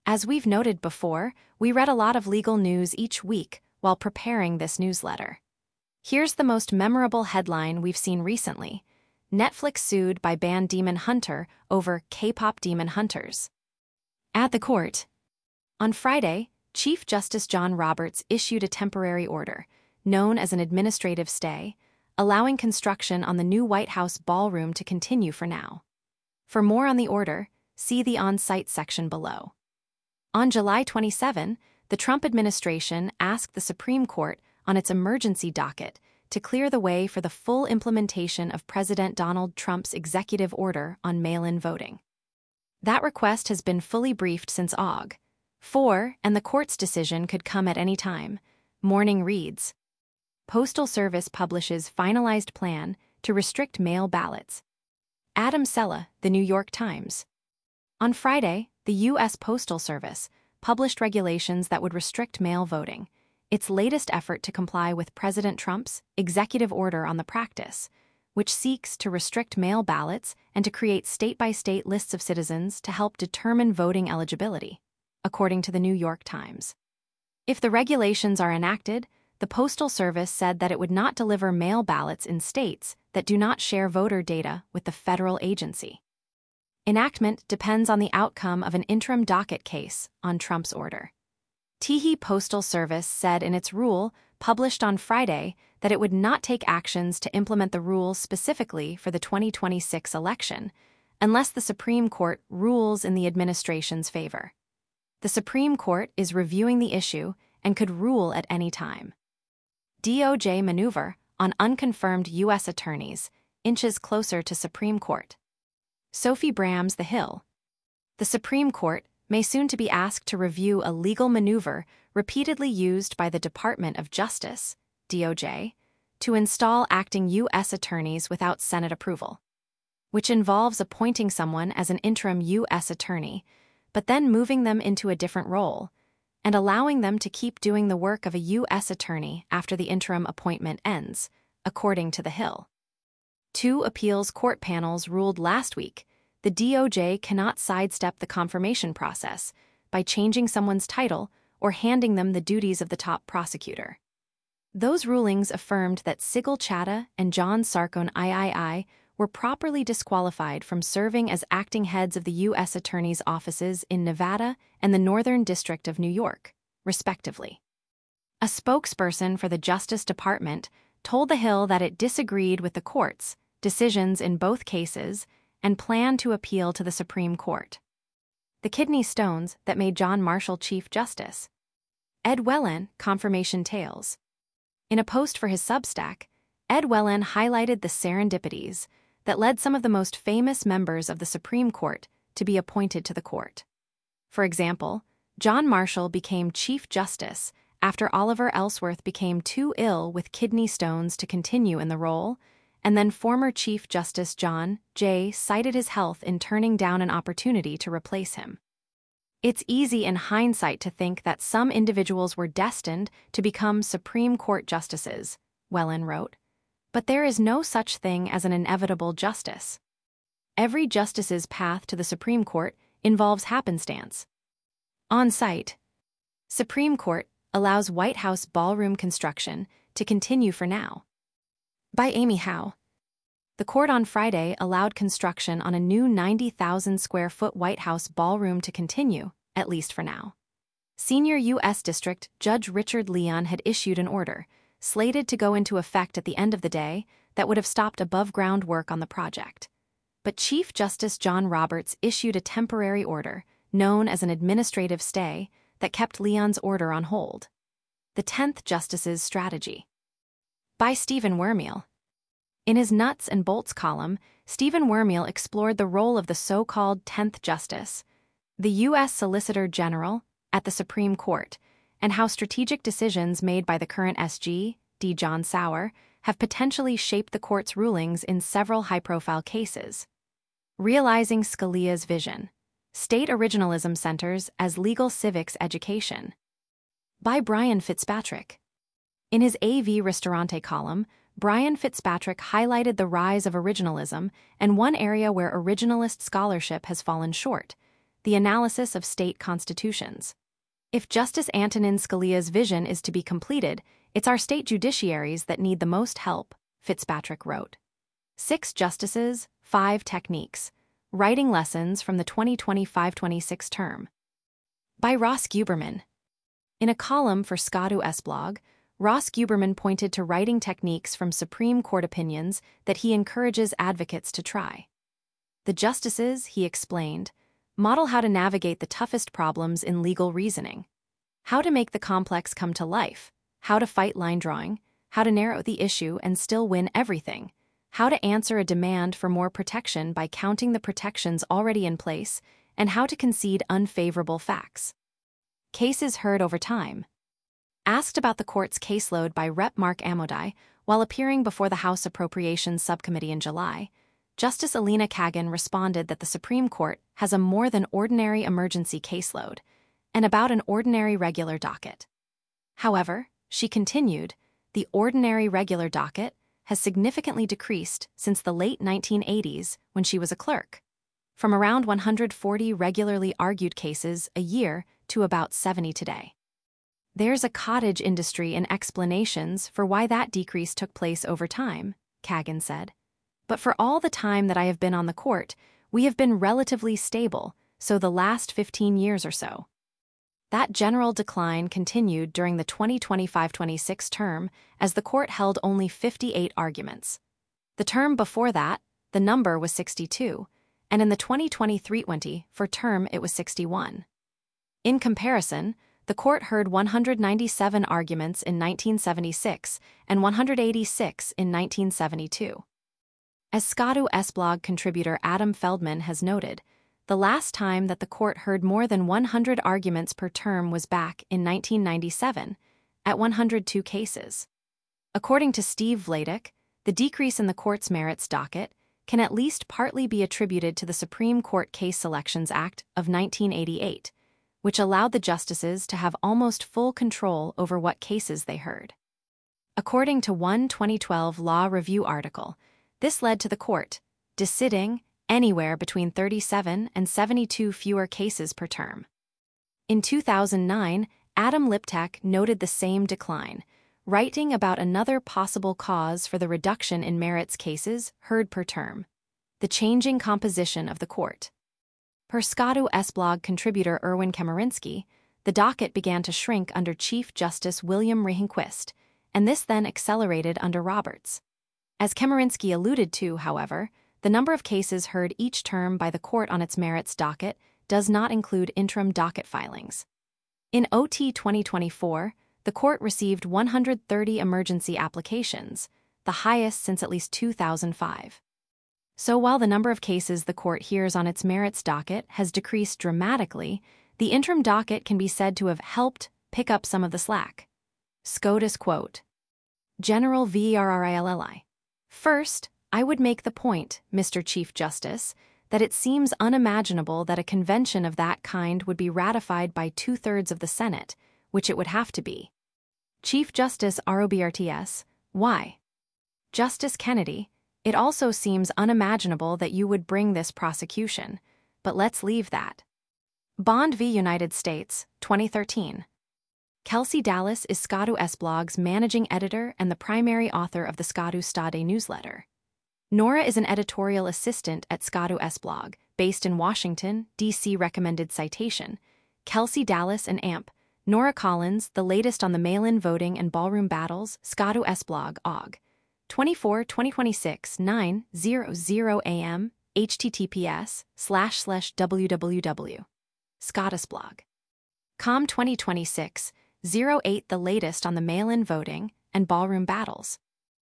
As we've noted before, we read a lot of legal news each week while preparing this newsletter. Here's the most memorable headline we've seen recently: Netflix sued by band Demon Hunter over K-pop Demon Hunters. At the court. On Friday, Chief Justice John Roberts issued a temporary order, known as an administrative stay, allowing construction on the new White House ballroom to continue for now. For more on the order, see the on-site section below. On July 27, the Trump administration asked the Supreme Court on its emergency docket to clear the way for the full implementation of President Donald Trump's executive order on mail-in voting. That request has been fully briefed since Aug. 4, and the court's decision could come at any time. Morning reads: Postal Service publishes finalized plan to restrict mail ballots. Adam Sella, The New York Times. On Friday, the U.S. Postal Service published regulations that would restrict mail voting, its latest effort to comply with President Trump's executive order on the practice, which seeks to restrict mail ballots and to create state-by-state lists of citizens to help determine voting eligibility, according to the New York Times. If the regulations are enacted, the Postal Service said that it would not deliver mail ballots in states that do not share voter data with the federal agency. Enactment depends on the outcome of an interim docket case on Trump's order. TE Postal Service said in its rule, published on Friday, that it would not take actions to implement the rules specifically for the 2026 election unless the Supreme Court rules in the administration's favor. The Supreme Court is reviewing the issue and could rule at any time. DOJ maneuver on unconfirmed U.S. attorneys inches closer to Supreme Court. Sophie Bram's The Hill. The Supreme Court may soon to be asked to review a legal maneuver repeatedly used by the Department of Justice, DOJ, to install acting U.S. attorneys without Senate approval, which involves appointing someone as an interim U.S. attorney, but then moving them into a different role, and allowing them to keep doing the work of a U.S. attorney after the interim appointment ends, according to The Hill. 2 appeals court panels ruled last week the DOJ cannot sidestep the confirmation process by changing someone's title or handing them the duties of the top prosecutor. Those rulings affirmed that Sigil Chattah and John Sarcone III were properly disqualified from serving as acting heads of the U.S. Attorney's offices in Nevada and the Northern District of New York, respectively. A spokesperson for the Justice Department told The Hill that it disagreed with the court's decisions in both cases and planned to appeal to the Supreme Court. The kidney stones that made John Marshall Chief Justice. Ed Whelan, Confirmation Tales. In a post for his Substack, Ed Whelan highlighted the serendipities that led some of the most famous members of the Supreme Court to be appointed to the court. For example, John Marshall became Chief Justice after Oliver Ellsworth became too ill with kidney stones to continue in the role, and then former Chief Justice John Jay cited his health in turning down an opportunity to replace him. It's easy in hindsight to think that some individuals were destined to become Supreme Court justices, Whelan wrote, but there is no such thing as an inevitable justice. Every justice's path to the Supreme Court involves happenstance. On site, Supreme Court allows White House ballroom construction to continue for now. By Amy Howe. The court on Friday allowed construction on a new 90,000-square-foot White House ballroom to continue, at least for now. Senior U.S. District Judge Richard Leon had issued an order, slated to go into effect at the end of the day, that would have stopped above-ground work on the project. But Chief Justice John Roberts issued a temporary order, known as an administrative stay, that kept Leon's order on hold. The 10th Justice's Strategy. By Stephen Wermiel. In his Nuts and Bolts column, Stephen Wermiel explored the role of the so-called 10th Justice, the U.S. Solicitor General, at the Supreme Court, and how strategic decisions made by the current SG, D. John Sauer, have potentially shaped the court's rulings in several high-profile cases. Realizing Scalia's Vision. State Originalism Centers as Legal Civics Education. By Brian Fitzpatrick. In his AV Ristorante column, Brian Fitzpatrick highlighted the rise of originalism and one area where originalist scholarship has fallen short, the analysis of state constitutions. If Justice Antonin Scalia's vision is to be completed, it's our state judiciaries that need the most help, Fitzpatrick wrote. 6 justices, 5 techniques. Writing lessons from the 2025-26 term. By Ross Guberman. In a column for Scadu S blog, Ross Guberman pointed to writing techniques from Supreme Court opinions that he encourages advocates to try. The justices, he explained, model how to navigate the toughest problems in legal reasoning, how to make the complex come to life, how to fight line drawing, how to narrow the issue and still win everything, how to answer a demand for more protection by counting the protections already in place, and how to concede unfavorable facts. Cases heard over time. Asked about the court's caseload by Rep. Mark Amodei while appearing before the House Appropriations Subcommittee in July, Justice Elena Kagan responded that the Supreme Court has a more than ordinary emergency caseload and about an ordinary regular docket. However, she continued, the ordinary regular docket has significantly decreased since the late 1980s when she was a clerk, from around 140 regularly argued cases a year to about 70 today. There's a cottage industry in explanations for why that decrease took place over time, Kagan said. But for all the time that I have been on the court, we have been relatively stable, so the last 15 years or so. That general decline continued during the 2025-26 term as the court held only 58 arguments. The term before that, the number was 62, and in the 2023-24 term it was 61. In comparison, the court heard 197 arguments in 1976 and 186 in 1972. As Scadu S blog contributor Adam Feldman has noted, the last time that the court heard more than 100 arguments per term was back in 1997, at 102 cases. According to Steve Vladeck, the decrease in the court's merits docket can at least partly be attributed to the Supreme Court Case Selections Act of 1988, which allowed the justices to have almost full control over what cases they heard. According to one 2012 Law Review article, this led to the court deciding anywhere between 37 and 72 fewer cases per term. In 2009, Adam Liptak noted the same decline, writing about another possible cause for the reduction in merits cases heard per term: the changing composition of the court. Per Scadu S blog contributor Erwin Chemerinsky, the docket began to shrink under Chief Justice William Rehnquist, and this then accelerated under Roberts. As Chemerinsky alluded to, however, the number of cases heard each term by the court on its merits docket does not include interim docket filings. In OT 2024, the court received 130 emergency applications, the highest since at least 2005. So while the number of cases the court hears on its merits docket has decreased dramatically, the interim docket can be said to have helped pick up some of the slack. SCOTUS quote. General VRRILLI. First, I would make the point, Mr. Chief Justice, that it seems unimaginable that a convention of that kind would be ratified by 2/3 of the Senate, which it would have to be. Chief Justice Roberts, why? Justice Kennedy, it also seems unimaginable that you would bring this prosecution, but let's leave that. Bond v. United States, 2013. Kelsey Dallas is Scadu S blog's managing editor and the primary author of the Scadu Stade newsletter. Nora is an editorial assistant at Scadu S blog, based in Washington, D.C. Recommended citation: Kelsey Dallas and AMP. Nora Collins, the latest on the mail-in voting and ballroom battles, Scadu S blog, OG. 24/2026, 9:00 a.m., https://www. Scotusblog. Com 2026, 08 the latest on the mail-in voting and ballroom battles.